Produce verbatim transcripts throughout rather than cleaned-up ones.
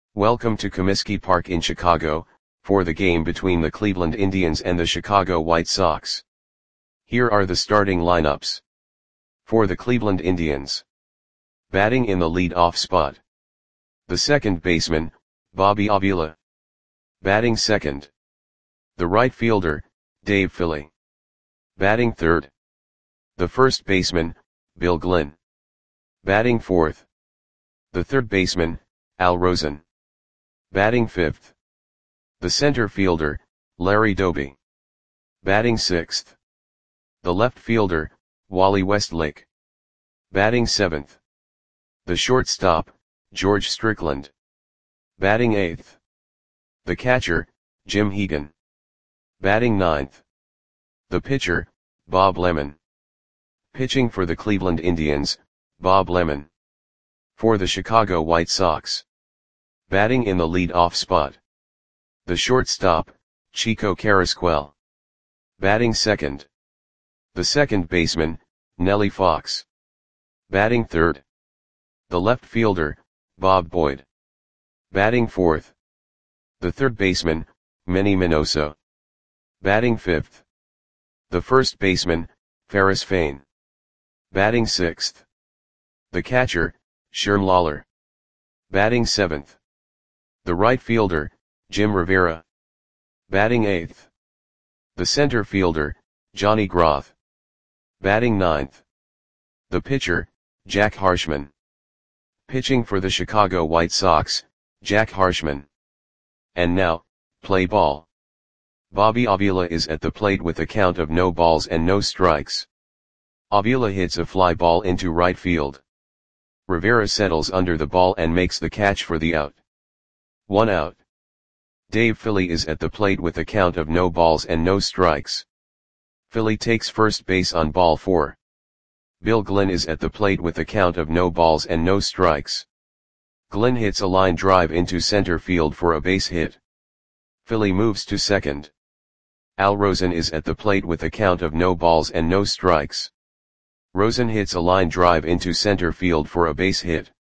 Welcome to Comiskey Park in Chicago, for the game between the Cleveland Indians and the Chicago White Sox. Here are the starting lineups. For the Cleveland Indians. Batting in the lead-off spot. The second baseman, Bobby Avila. Batting second. The right fielder, Dave Philly. Batting third. The first baseman, Bill Glynn. Batting fourth. The third baseman, Al Rosen. Batting fifth. The center fielder, Larry Doby. Batting sixth. The left fielder, Wally Westlake. Batting seventh. The shortstop, George Strickland. Batting eighth. The catcher, Jim Hegan. Batting ninth. The pitcher, Bob Lemon. Pitching for the Cleveland Indians, Bob Lemon. For the Chicago White Sox. Batting in the lead-off spot. The shortstop, Chico Carrasquel. Batting second. The second baseman, Nellie Fox. Batting third. The left fielder, Bob Boyd. Batting fourth. The third baseman, Manny Minoso. Batting fifth. The first baseman, Ferris Fain. Batting sixth. The catcher, Sherm Lawler. Batting seventh. The right fielder, Jim Rivera. Batting eighth. The center fielder, Johnny Groth. Batting ninth. The pitcher, Jack Harshman. Pitching for the Chicago White Sox, Jack Harshman. And now, play ball. Bobby Avila is at the plate with a count of no balls and no strikes. Avila hits a fly ball into right field. Rivera settles under the ball and makes the catch for the out. One out. Dave Philly is at the plate with a count of no balls and no strikes. Philly takes first base on ball four. Bill Glynn is at the plate with a count of no balls and no strikes. Glynn hits a line drive into center field for a base hit. Philly moves to second. Al Rosen is at the plate with a count of no balls and no strikes. Rosen hits a line drive into center field for a base hit.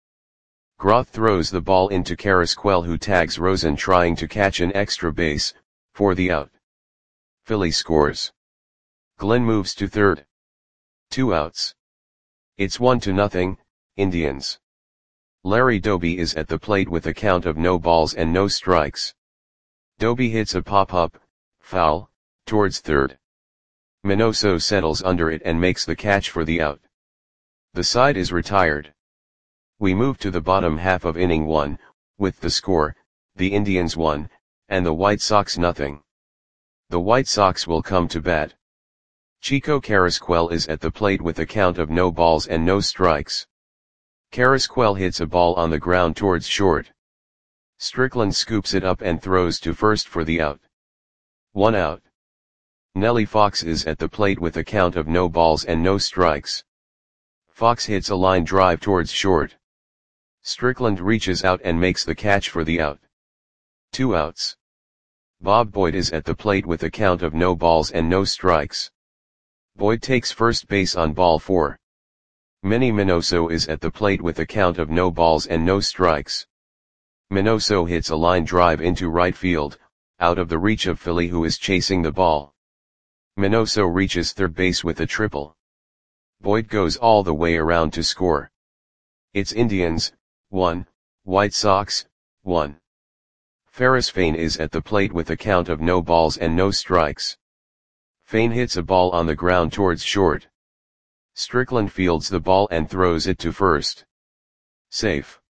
Groth throws the ball into Carrasquel, who tags Rosen trying to catch an extra base, for the out. Philly scores. Glynn moves to third. Two outs. It's one to nothing, Indians. Larry Doby is at the plate with a count of no balls and no strikes. Doby hits a pop-up, foul, towards third. Minoso settles under it and makes the catch for the out. The side is retired. We move to the bottom half of inning one, with the score, the Indians one, and the White Sox nothing. The White Sox will come to bat. Chico Carrasquel is at the plate with a count of no balls and no strikes. Carrasquel hits a ball on the ground towards short. Strickland scoops it up and throws to first for the out. One out. Nellie Fox is at the plate with a count of no balls and no strikes. Fox hits a line drive towards short. Strickland reaches out and makes the catch for the out. Two outs. Bob Boyd is at the plate with a count of no balls and no strikes. Boyd takes first base on ball four. Manny Minoso is at the plate with a count of no balls and no strikes. Minoso hits a line drive into right field, out of the reach of Philly, who is chasing the ball. Minoso reaches third base with a triple. Boyd goes all the way around to score. It's Indians, one, White Sox, one. Ferris Fain is at the plate with a count of no balls and no strikes. Fain hits a ball on the ground towards short. Strickland fields the ball and throws it to first. Safe.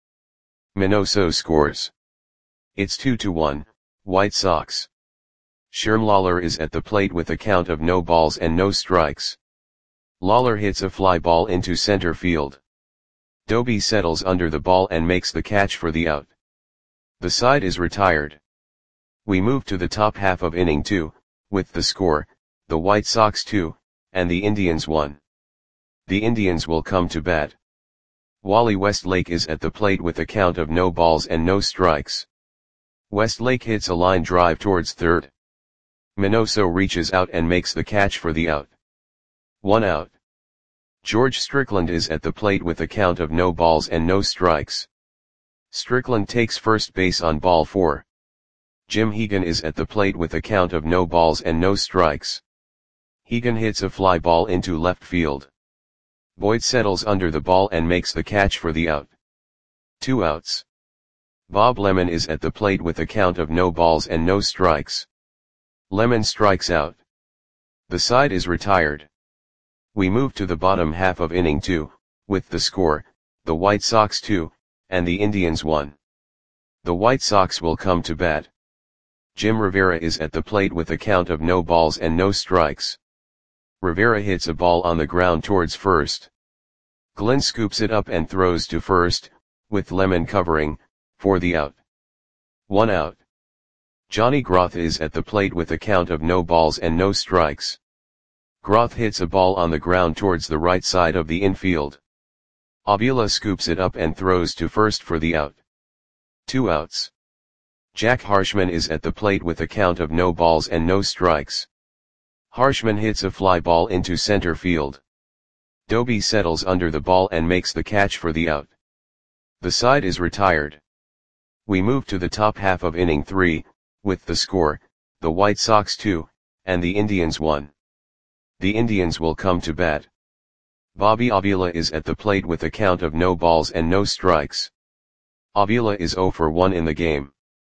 Minoso scores. It's two to one, White Sox. Sherm Lawler is at the plate with a count of no balls and no strikes. Lawler hits a fly ball into center field. Doby settles under the ball and makes the catch for the out. The side is retired. We move to the top half of inning two, with the score, the White Sox two, and the Indians one. The Indians will come to bat. Wally Westlake is at the plate with a count of no balls and no strikes. Westlake hits a line drive towards third. Minoso reaches out and makes the catch for the out. One out. George Strickland is at the plate with a count of no balls and no strikes. Strickland takes first base on ball four. Jim Hegan is at the plate with a count of no balls and no strikes. Hegan hits a fly ball into left field. Boyd settles under the ball and makes the catch for the out. Two outs. Bob Lemon is at the plate with a count of no balls and no strikes. Lemon strikes out. The side is retired. We move to the bottom half of inning two, with the score, the White Sox two, and the Indians one. The White Sox will come to bat. Jim Rivera is at the plate with a count of no balls and no strikes. Rivera hits a ball on the ground towards first. Glenn scoops it up and throws to first, with Lemon covering, for the out. One out. Johnny Groth is at the plate with a count of no balls and no strikes. Groth hits a ball on the ground towards the right side of the infield. Avila scoops it up and throws to first for the out. Two outs. Jack Harshman is at the plate with a count of no balls and no strikes. Harshman hits a fly ball into center field. Doby settles under the ball and makes the catch for the out. The side is retired. We move to the top half of inning three, with the score, the White Sox two, and the Indians one. The Indians will come to bat. Bobby Avila is at the plate with a count of no balls and no strikes. Avila is zero for one in the game.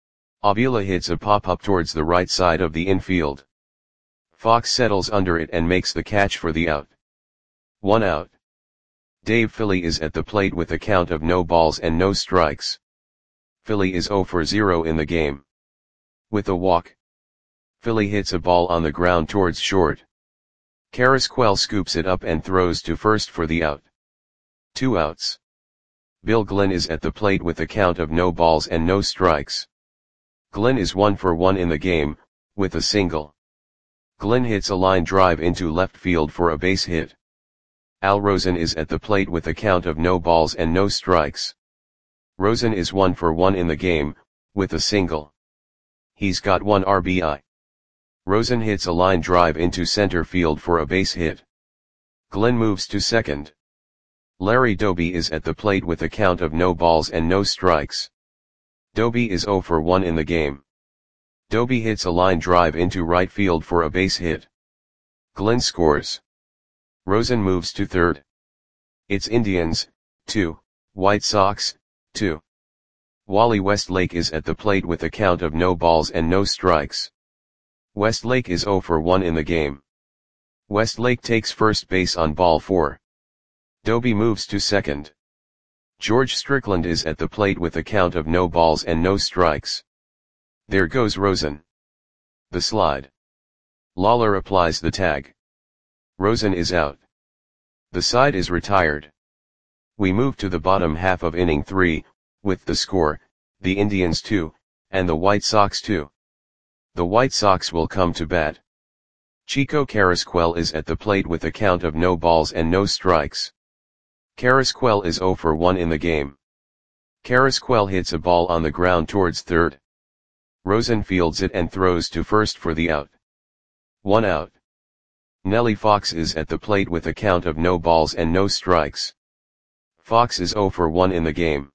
Avila hits a pop-up towards the right side of the infield. Fox settles under it and makes the catch for the out. One out. Dave Philly is at the plate with a count of no balls and no strikes. Philly is zero for zero in the game. With a walk. Philly hits a ball on the ground towards short. Carrasquel scoops it up and throws to first for the out. Two outs. Bill Glenn is at the plate with a count of no balls and no strikes. Glenn is one for one in the game, with a single. Glenn hits a line drive into left field for a base hit. Al Rosen is at the plate with a count of no balls and no strikes. Rosen is one for one in the game, with a single. He's got one R B I. Rosen hits a line drive into center field for a base hit. Glenn moves to second. Larry Doby is at the plate with a count of no balls and no strikes. Doby is zero for one in the game. Doby hits a line drive into right field for a base hit. Glenn scores. Rosen moves to third. It's Indians, two, White Sox, two. Wally Westlake is at the plate with a count of no balls and no strikes. Westlake is zero for one in the game. Westlake takes first base on ball four. Doby moves to second. George Strickland is at the plate with a count of no balls and no strikes. There goes Rosen. The slide. Lawler applies the tag. Rosen is out. The side is retired. We move to the bottom half of inning three, with the score, the Indians two, and the White Sox two. The White Sox will come to bat. Chico Carrasquel is at the plate with a count of no balls and no strikes. Carrasquel is zero for one in the game. Carrasquel hits a ball on the ground towards third. Rosen fields it and throws to first for the out. One out. Nellie Fox is at the plate with a count of no balls and no strikes. Fox is zero for one in the game.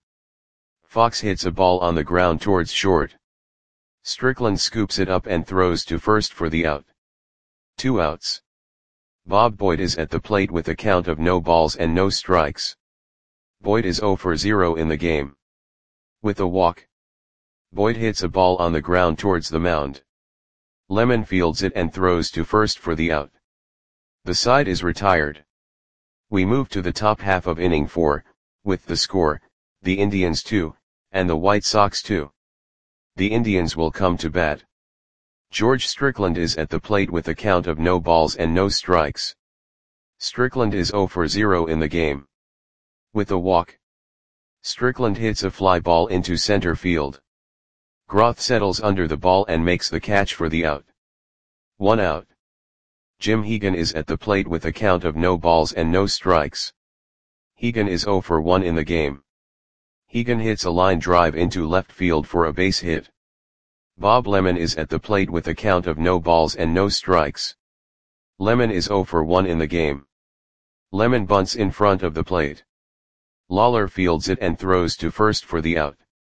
Fox hits a ball on the ground towards short. Strickland scoops it up and throws to first for the out. Two outs. Bob Boyd is at the plate with a count of no balls and no strikes. Boyd is zero for zero in the game. With a walk. Boyd hits a ball on the ground towards the mound. Lemon fields it and throws to first for the out. The side is retired. We move to the top half of inning four, with the score, the Indians two, and the White Sox two. The Indians will come to bat. George Strickland is at the plate with a count of no balls and no strikes. Strickland is zero for zero in the game. With a walk. Strickland hits a fly ball into center field. Groth settles under the ball and makes the catch for the out. One out. Jim Hegan is at the plate with a count of no balls and no strikes. Hegan is zero for one in the game. Hegan hits a line drive into left field for a base hit. Bob Lemon is at the plate with a count of no balls and no strikes. Lemon is zero for one in the game. Lemon bunts in front of the plate. Lawler fields it and throws to first for the out.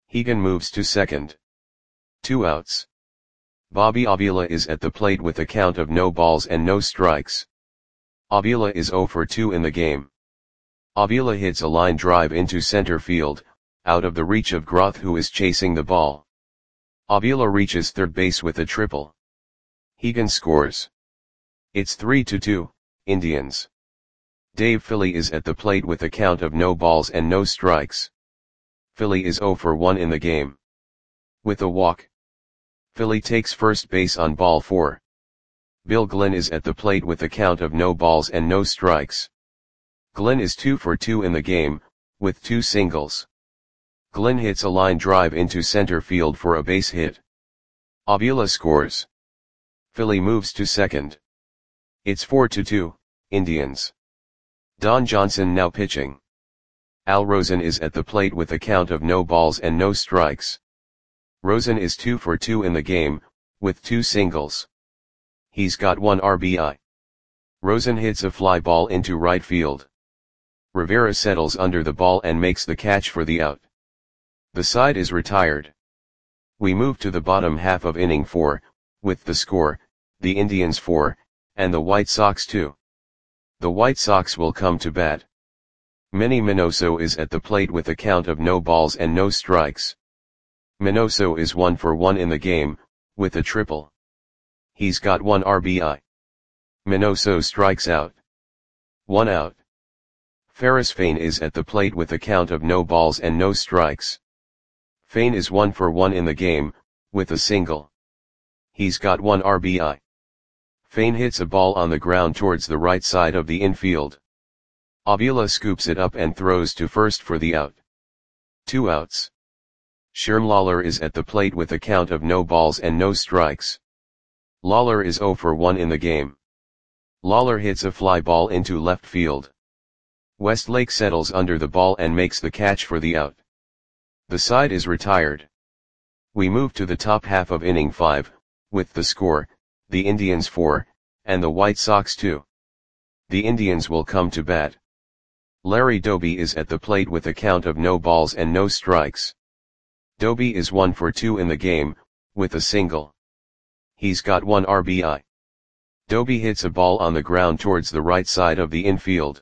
Hegan moves to second. Two outs. Bobby Avila is at the plate with a count of no balls and no strikes. Avila is zero for two in the game. Avila hits a line drive into center field, out of the reach of Groth, who is chasing the ball. Avila reaches third base with a triple. Hegan scores. It's three to two, Indians. Dave Philly is at the plate with a count of no balls and no strikes. Philly is zero for one in the game. With a walk. Philly takes first base on ball four. Bill Glenn is at the plate with a count of no balls and no strikes. Glenn is two for two in the game, with two singles. Glenn hits a line drive into center field for a base hit. Avila scores. Philly moves to second. It's four to two, Indians. Don Johnson now pitching. Al Rosen is at the plate with a count of no balls and no strikes. Rosen is two for two in the game, with two singles. He's got one R B I. Rosen hits a fly ball into right field. Rivera settles under the ball and makes the catch for the out. The side is retired. We move to the bottom half of inning four, with the score, the Indians four, and the White Sox two. The White Sox will come to bat. Manny Minoso is at the plate with a count of no balls and no strikes. Minoso is one for one in the game, with a triple. He's got one R B I. Minoso strikes out. One out. Ferris Fain is at the plate with a count of no balls and no strikes. Fain is one for one in the game, with a single. He's got one R B I. Fain hits a ball on the ground towards the right side of the infield. Avila scoops it up and throws to first for the out. Two outs. Sherm Lawler is at the plate with a count of no balls and no strikes. Lawler is zero for one in the game. Lawler hits a fly ball into left field. Westlake settles under the ball and makes the catch for the out. The side is retired. We move to the top half of inning five, with the score, the Indians four, and the White Sox two. The Indians will come to bat. Larry Doby is at the plate with a count of no balls and no strikes. Doby is one for two in the game, with a single. He's got one R B I. Doby hits a ball on the ground towards the right side of the infield.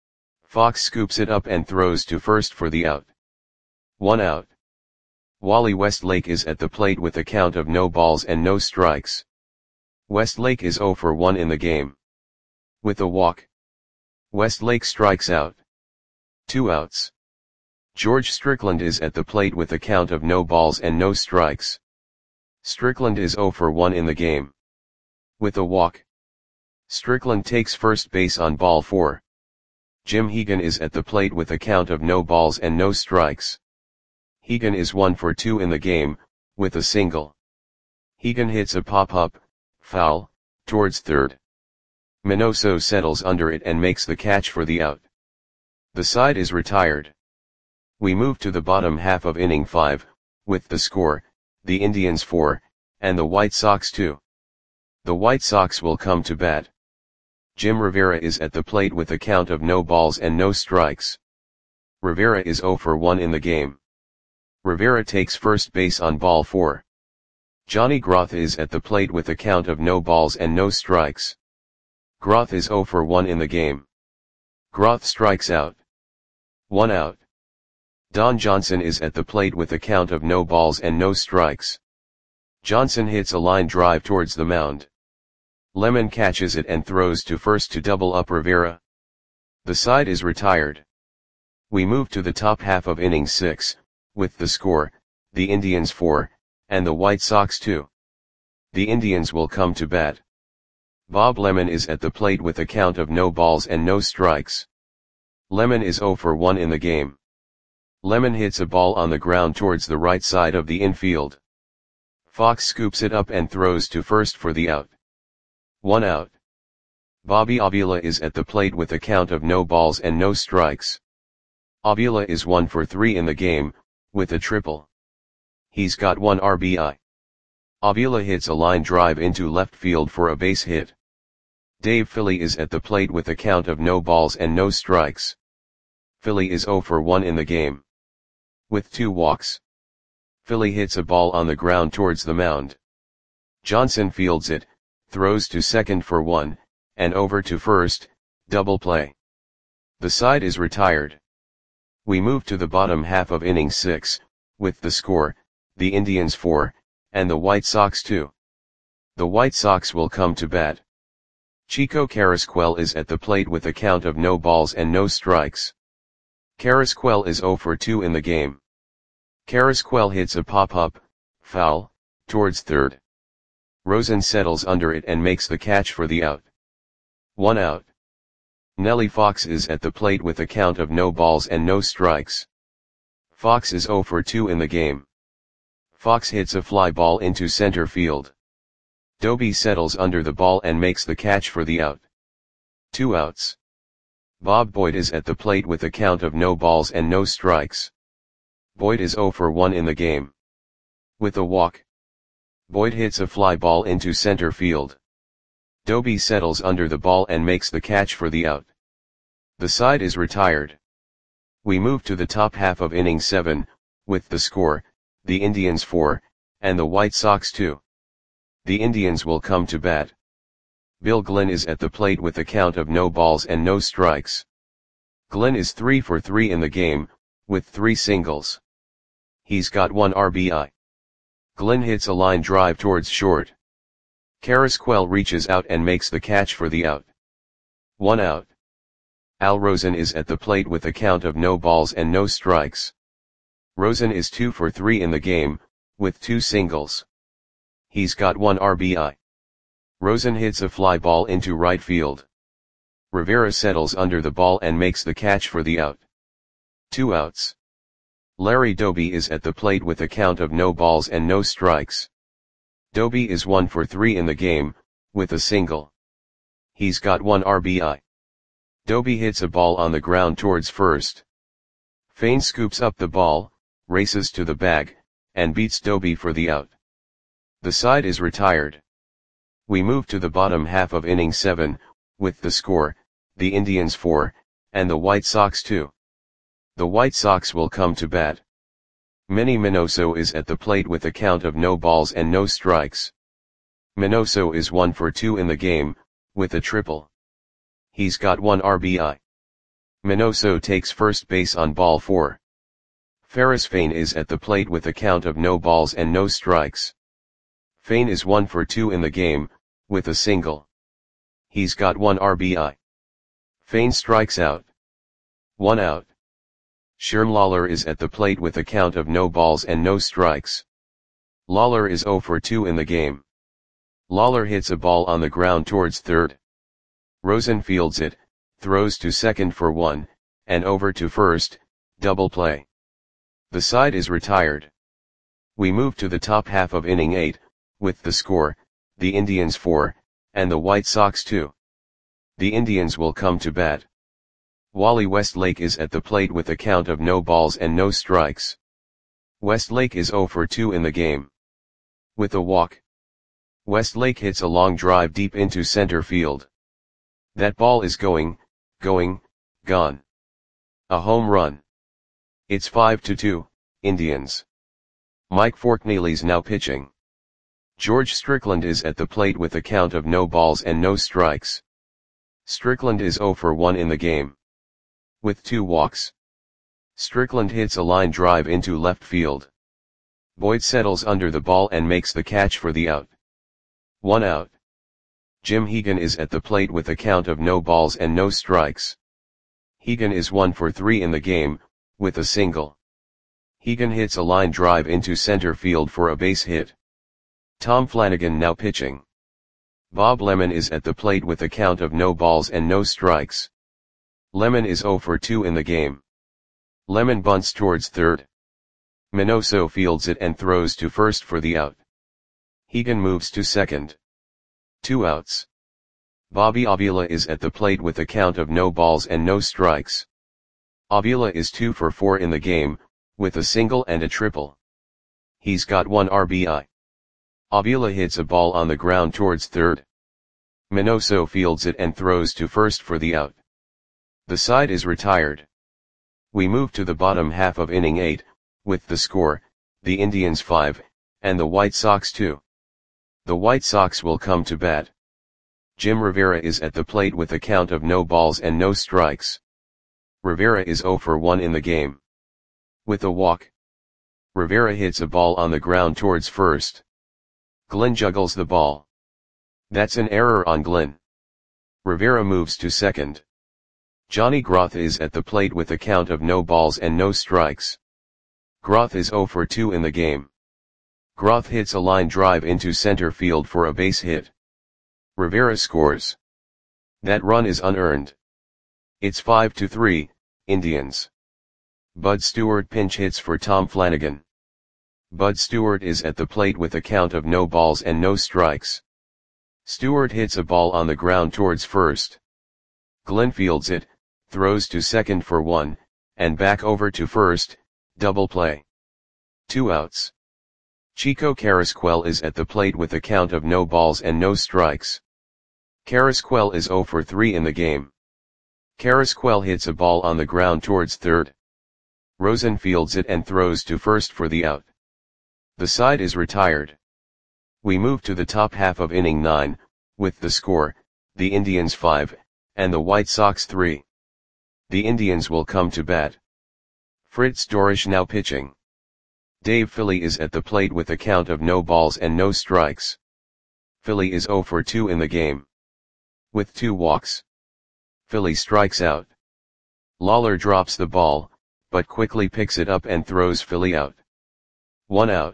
Fox scoops it up and throws to first for the out. One out. Wally Westlake is at the plate with a count of no balls and no strikes. Westlake is zero for one in the game. With a walk. Westlake strikes out. Two outs. George Strickland is at the plate with a count of no balls and no strikes. Strickland is zero for one in the game. With a walk. Strickland takes first base on ball four. Jim Hegan is at the plate with a count of no balls and no strikes. Hegan is one for two in the game, with a single. Hegan hits a pop-up, foul, towards third. Minoso settles under it and makes the catch for the out. The side is retired. We move to the bottom half of inning five, with the score, the Indians four, and the White Sox two. The White Sox will come to bat. Jim Rivera is at the plate with a count of no balls and no strikes. Rivera is zero for one in the game. Rivera takes first base on ball four. Johnny Groth is at the plate with a count of no balls and no strikes. Groth is zero for one in the game. Groth strikes out. One out. Don Johnson is at the plate with a count of no balls and no strikes. Johnson hits a line drive towards the mound. Lemon catches it and throws to first to double up Rivera. The side is retired. We move to the top half of inning six, with the score, the Indians four, and the White Sox two. The Indians will come to bat. Bob Lemon is at the plate with a count of no balls and no strikes. Lemon is zero for one in the game. Lemon hits a ball on the ground towards the right side of the infield. Fox scoops it up and throws to first for the out. One out. Bobby Avila is at the plate with a count of no balls and no strikes. Avila is one for three in the game, with a triple. He's got one R B I. Avila hits a line drive into left field for a base hit. Dave Philly is at the plate with a count of no balls and no strikes. Philly is zero for one in the game. With two walks. Philly hits a ball on the ground towards the mound. Johnson fields it, throws to second for one, and over to first, double play. The side is retired. We move to the bottom half of inning six, with the score, the Indians four, and the White Sox two. The White Sox will come to bat. Chico Carrasquel is at the plate with a count of no balls and no strikes. Carrasquel is oh for two in the game. Carrasquel hits a pop-up, foul, towards third. Rosen settles under it and makes the catch for the out. One out. Nellie Fox is at the plate with a count of no balls and no strikes. Fox is oh for two in the game. Fox hits a fly ball into center field. Doby settles under the ball and makes the catch for the out. Two outs. Bob Boyd is at the plate with a count of no balls and no strikes. Boyd is oh for one in the game. With a walk. Boyd hits a fly ball into center field. Doby settles under the ball and makes the catch for the out. The side is retired. We move to the top half of inning seven, with the score, the Indians four, and the White Sox two. The Indians will come to bat. Bill Glenn is at the plate with a count of no balls and no strikes. Glenn is three for three in the game, with three singles. He's got one R B I. Glenn hits a line drive towards short. Carrasquel reaches out and makes the catch for the out. One out. Al Rosen is at the plate with a count of no balls and no strikes. Rosen is two for three in the game, with two singles. He's got one R B I. Rosen hits a fly ball into right field. Rivera settles under the ball and makes the catch for the out. Two outs. Larry Doby is at the plate with a count of no balls and no strikes. Doby is one for three in the game, with a single. He's got one R B I. Doby hits a ball on the ground towards first. Fain scoops up the ball, races to the bag, and beats Doby for the out. The side is retired. We move to the bottom half of inning seven, with the score, the Indians four, and the White Sox two. The White Sox will come to bat. Manny Minoso is at the plate with a count of no balls and no strikes. Minoso is one for two in the game, with a triple. He's got one R B I. Minoso takes first base on ball four. Ferris Fain is at the plate with a count of no balls and no strikes. Fain is one for two in the game, with a single. He's got one R B I. Fain strikes out. One out. Sherm Lawler is at the plate with a count of no balls and no strikes. Lawler is oh for two in the game. Lawler hits a ball on the ground towards third. Rosen fields it, throws to second for one, and over to first, double play. The side is retired. We move to the top half of inning eight, with the score, the Indians four, and the White Sox two. The Indians will come to bat. Wally Westlake is at the plate with a count of no balls and no strikes. Westlake is oh for two in the game. With a walk. Westlake hits a long drive deep into center field. That ball is going, going, gone. A home run. It's five to two, Indians. Mike Forkneely's now pitching. George Strickland is at the plate with a count of no balls and no strikes. Strickland is oh for one in the game. With two walks. Strickland hits a line drive into left field. Boyd settles under the ball and makes the catch for the out. One out. Jim Hegan is at the plate with a count of no balls and no strikes. Hegan is one for three in the game, with a single. Hegan hits a line drive into center field for a base hit. Tom Flanagan now pitching. Bob Lemon is at the plate with a count of no balls and no strikes. Lemon is oh for two in the game. Lemon bunts towards third. Minoso fields it and throws to first for the out. Hegan moves to second. Two outs. Bobby Avila is at the plate with a count of no balls and no strikes. Avila is two for four in the game, with a single and a triple. He's got one R B I. Avila hits a ball on the ground towards third. Minoso fields it and throws to first for the out. The side is retired. We move to the bottom half of inning eight, with the score, the Indians five, and the White Sox two. The White Sox will come to bat. Jim Rivera is at the plate with a count of no balls and no strikes. Rivera is zero for one in the game. With a walk. Rivera hits a ball on the ground towards first. Glenn juggles the ball. That's an error on Glenn. Rivera moves to second. Johnny Groth is at the plate with a count of no balls and no strikes. Groth is zero for two in the game. Groth hits a line drive into center field for a base hit. Rivera scores. That run is unearned. It's five to three, Indians. Bud Stewart pinch hits for Tom Flanagan. Bud Stewart is at the plate with a count of no balls and no strikes. Stewart hits a ball on the ground towards first. Glenn fields it, throws to second for one, and back over to first, double play. Two outs. Chico Carrasquel is at the plate with a count of no balls and no strikes. Carrasquel is zero for three in the game. Carrasquel hits a ball on the ground towards third. Rosen fields it and throws to first for the out. The side is retired. We move to the top half of inning nine, with the score, the Indians five, and the White Sox three. The Indians will come to bat. Fritz Dorisch now pitching. Dave Philly is at the plate with a count of no balls and no strikes. Philly is zero for two in the game. With two walks. Philly strikes out. Lawler drops the ball, but quickly picks it up and throws Philly out. One out.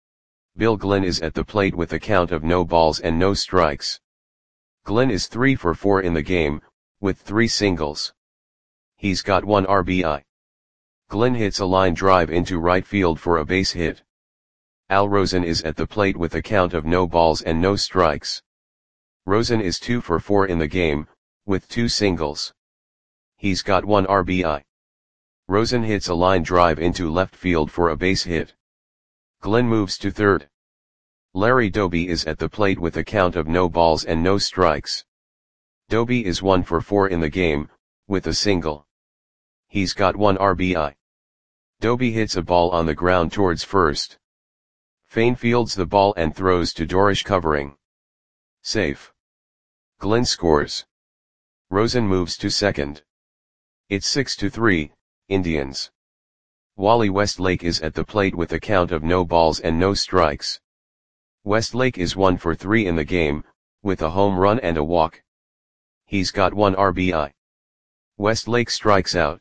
Bill Glenn is at the plate with a count of no balls and no strikes. Glenn is three for four in the game, with three singles. He's got one R B I. Glenn hits a line drive into right field for a base hit. Al Rosen is at the plate with a count of no balls and no strikes. Rosen is two for four in the game, with two singles. He's got one R B I. Rosen hits a line drive into left field for a base hit. Glenn moves to third. Larry Doby is at the plate with a count of no balls and no strikes. Doby is one for four in the game, with a single. He's got one R B I. Doby hits a ball on the ground towards first. Fain fields the ball and throws to Dorisch covering. Safe. Glenn scores. Rosen moves to second. It's six to three, Indians. Wally Westlake is at the plate with a count of no balls and no strikes. Westlake is one for three in the game, with a home run and a walk. He's got one R B I. Westlake strikes out.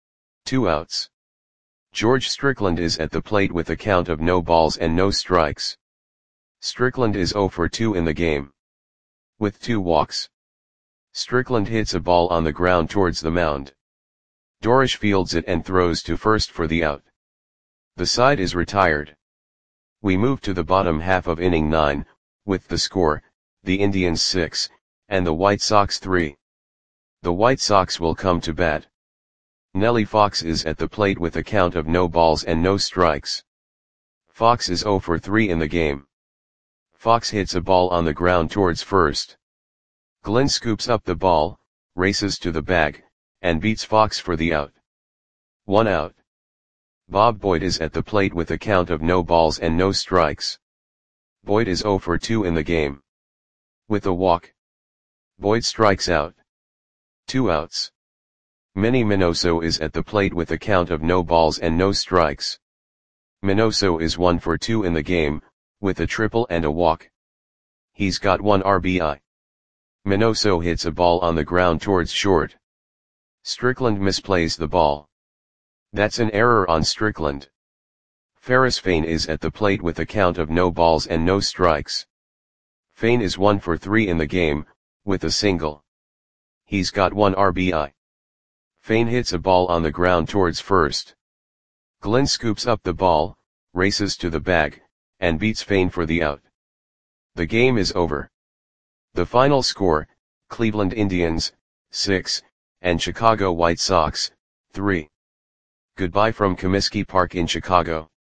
Two outs. George Strickland is at the plate with a count of no balls and no strikes. Strickland is zero for two in the game. With two walks. Strickland hits a ball on the ground towards the mound. Dorisch fields it and throws to first for the out. The side is retired. We move to the bottom half of inning nine, with the score, the Indians six, and the White Sox three. The White Sox will come to bat. Nellie Fox is at the plate with a count of no balls and no strikes. Fox is zero for three in the game. Fox hits a ball on the ground towards first. Glenn scoops up the ball, races to the bag, and beats Fox for the out. One out. Bob Boyd is at the plate with a count of no balls and no strikes. Boyd is zero for two in the game. With a walk. Boyd strikes out. Two outs. Manny Minoso is at the plate with a count of no balls and no strikes. Minoso is one for two in the game, with a triple and a walk. He's got one R B I. Minoso hits a ball on the ground towards short. Strickland misplays the ball. That's an error on Strickland. Ferris Fain is at the plate with a count of no balls and no strikes. Fain is one for three in the game, with a single. He's got one R B I. Fain hits a ball on the ground towards first. Glenn scoops up the ball, races to the bag, and beats Fain for the out. The game is over. The final score, Cleveland Indians, six, and Chicago White Sox, three. Goodbye from Comiskey Park in Chicago.